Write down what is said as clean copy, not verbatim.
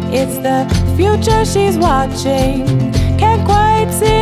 It's the future she's watching. Can't quite see